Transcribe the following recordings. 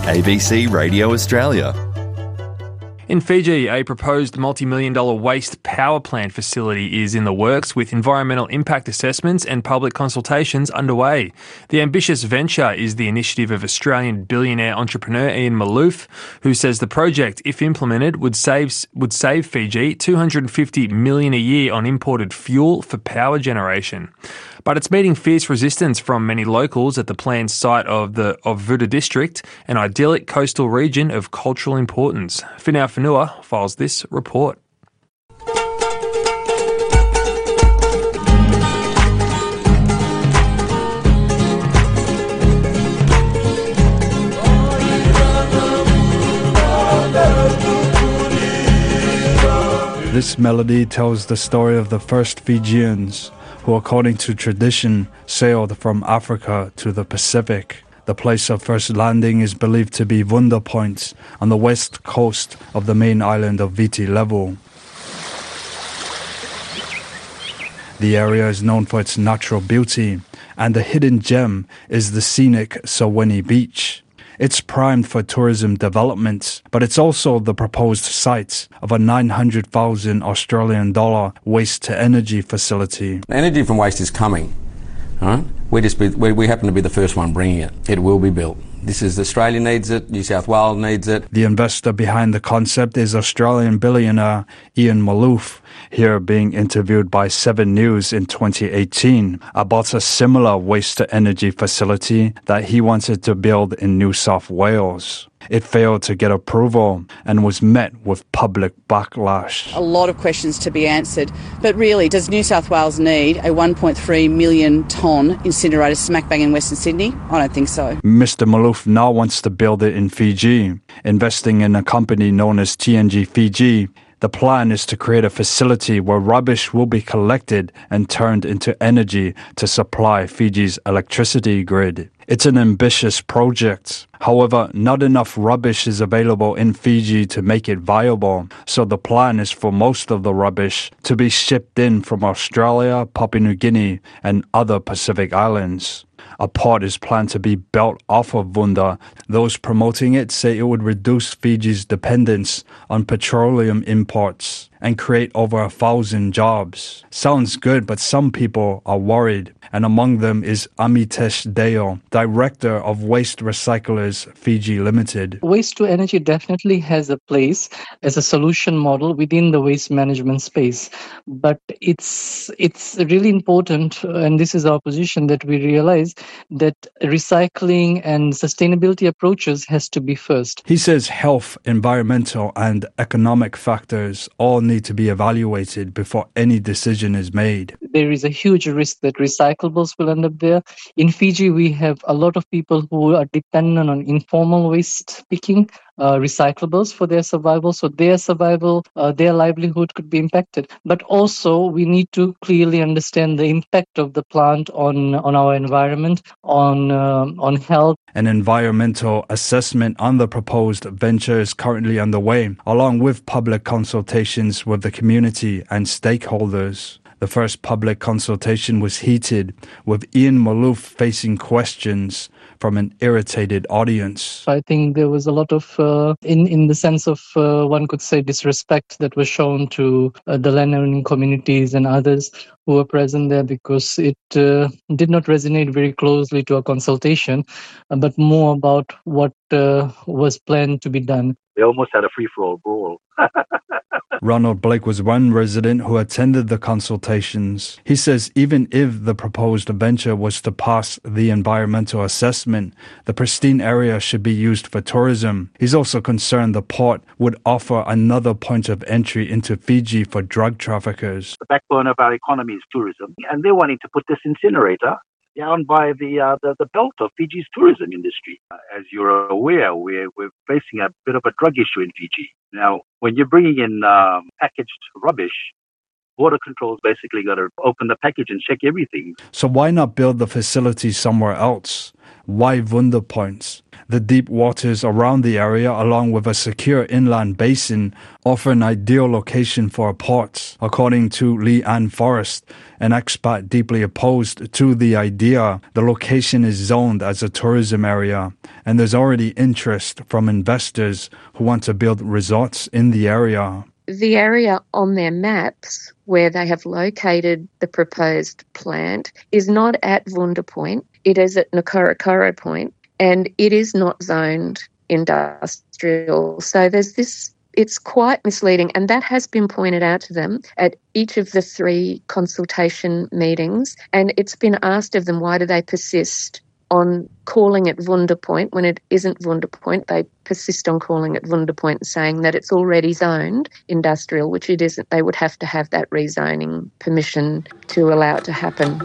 ABC Radio Australia. In Fiji, a proposed multi-million-dollar waste power plant facility is in the works, with environmental impact assessments and public consultations underway. The ambitious venture is the initiative of Australian billionaire entrepreneur Ian Malouf, who says the project, if implemented, would save Fiji $250 million a year on imported fuel for power generation. But it's meeting fierce resistance from many locals at the planned site of Vuda district, an idyllic coastal region of cultural importance. Finau Fanua files this report. This melody tells the story of the first Fijians who, according to tradition, sailed from Africa to the Pacific. The place of first landing is believed to be Vunda Point on the west coast of the main island of Viti Levu. The area is known for its natural beauty, and the hidden gem is the scenic Saweni Beach. It's primed for tourism development, but it's also the proposed site of a 900,000 Australian dollar waste-to-energy facility. Energy from waste is coming. Right? We happen to be the first one bringing it. It will be built. Australia needs it, New South Wales needs it. The investor behind the concept is Australian billionaire Ian Malouf, here being interviewed by 7 News in 2018 about a similar waste-to-energy facility that he wanted to build in New South Wales. It failed to get approval and was met with public backlash. A lot of questions to be answered, but really, does New South Wales need a 1.3 million tonne incinerator smack bang in Western Sydney? I don't think so. Mr. Malouf now wants to build it in Fiji, investing in a company known as TNG Fiji. The plan is to create a facility where rubbish will be collected and turned into energy to supply Fiji's electricity grid. It's an ambitious project. However, not enough rubbish is available in Fiji to make it viable, so the plan is for most of the rubbish to be shipped in from Australia, Papua New Guinea, and other Pacific islands. A port is planned to be built off of Vunda. Those promoting it say it would reduce Fiji's dependence on petroleum imports and create over 1,000 jobs. Sounds good, but some people are worried, and among them is Amitesh Deo, Director of Waste Recyclers Fiji Limited. Waste to energy definitely has a place as a solution model within the waste management space, but it's really important, and this is our position, that we realize that recycling and sustainability approaches has to be first. He says health, environmental and economic factors all need to be evaluated before any decision is made. There is a huge risk that recyclables will end up there. In Fiji, we have a lot of people who are dependent on informal waste picking, recyclables for their survival. So their survival, their livelihood could be impacted. But also we need to clearly understand the impact of the plant on our environment, on health. An environmental assessment on the proposed venture is currently underway, along with public consultations with the community and stakeholders. The first public consultation was heated, with Ian Malouf facing questions from an irritated audience. I think there was a lot of, in the sense of, one could say, disrespect that was shown to the landowning communities and others who were present there, because it did not resonate very closely to a consultation, but more about what was planned to be done. They almost had a free-for-all brawl. Ronald Blake was one resident who attended the consultations. He says even if the proposed venture was to pass the environmental assessment, the pristine area should be used for tourism. He's also concerned the port would offer another point of entry into Fiji for drug traffickers. The backbone of our economy is tourism, and they're wanting to put this incinerator down by the belt of Fiji's tourism industry. As you're aware, we're facing a bit of a drug issue in Fiji. Now, when you're bringing in packaged rubbish, Border Control's basically got to open the package and check everything. So why not build the facility somewhere else? Why Vunda Points? The deep waters around the area, along with a secure inland basin, offer an ideal location for a port. According to Lee Ann Forrest, an expat deeply opposed to the idea, the location is zoned as a tourism area, and there's already interest from investors who want to build resorts in the area. The area on their maps where they have located the proposed plant is not at Vunda Point. It is at Nukurakoro Point, and it is not zoned industrial. So there's this, it's quite misleading, and that has been pointed out to them at each of the 3 consultation meetings, and it's been asked of them, why do they persist on calling it Vunda Point when it isn't Vunda Point? They persist on calling it Vunda Point and saying that it's already zoned industrial, which it isn't. They would have to have that rezoning permission to allow it to happen.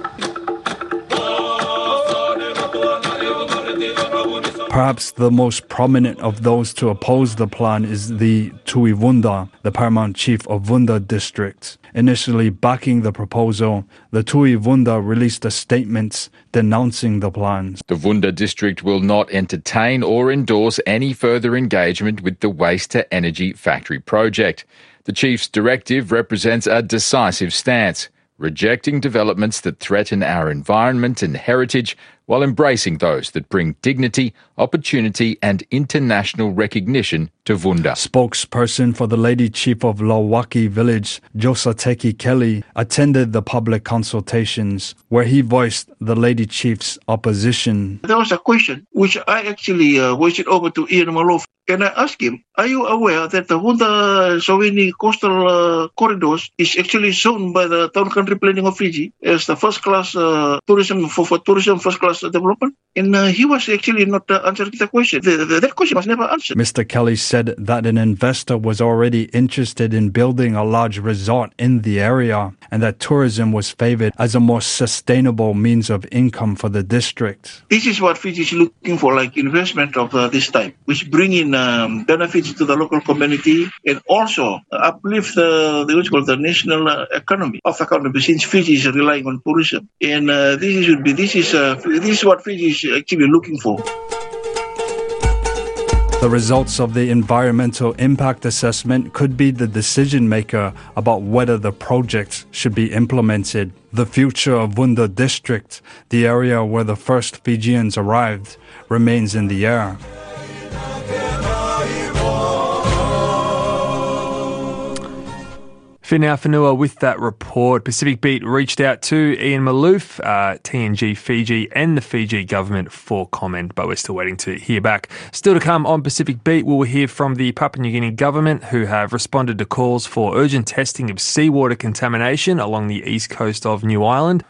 Perhaps the most prominent of those to oppose the plan is the Tui Vunda, the paramount chief of Vunda district. Initially backing the proposal, the Tui Vunda released a statement denouncing the plans. The Vunda district will not entertain or endorse any further engagement with the waste-to-energy factory project. The chief's directive represents a decisive stance, rejecting developments that threaten our environment and heritage while embracing those that bring dignity, opportunity and international recognition to Vunda. Spokesperson for the Lady Chief of Lawaki Village, Josateki Kelly, attended the public consultations where he voiced the Lady Chief's opposition. There was a question which I actually voiced it over to Ian Malouf. And I asked him, are you aware that the Vunda Sowini coastal corridors is actually zoned by the Town Country Planning of Fiji as the first-class tourism for tourism first-class development? And he was actually not answering the question. That question was never answered. Mr. Kelly said that an investor was already interested in building a large resort in the area and that tourism was favoured as a more sustainable means of income for the district. This is what Fiji is looking for, like investment of this type, which bring in benefits to the local community and also uplift the national economy of the country, since Fiji is relying on tourism. And this is what Fiji is actually looking for. The results of the environmental impact assessment could be the decision maker about whether the project should be implemented. The future of Vunda district, the area where the first Fijians arrived, remains in the air. Finau Whanua with that report. Pacific Beat reached out to Ian Malouf, TNG Fiji and the Fiji government for comment, but we're still waiting to hear back. Still to come on Pacific Beat, we'll hear from the Papua New Guinea government, who have responded to calls for urgent testing of seawater contamination along the east coast of New Ireland.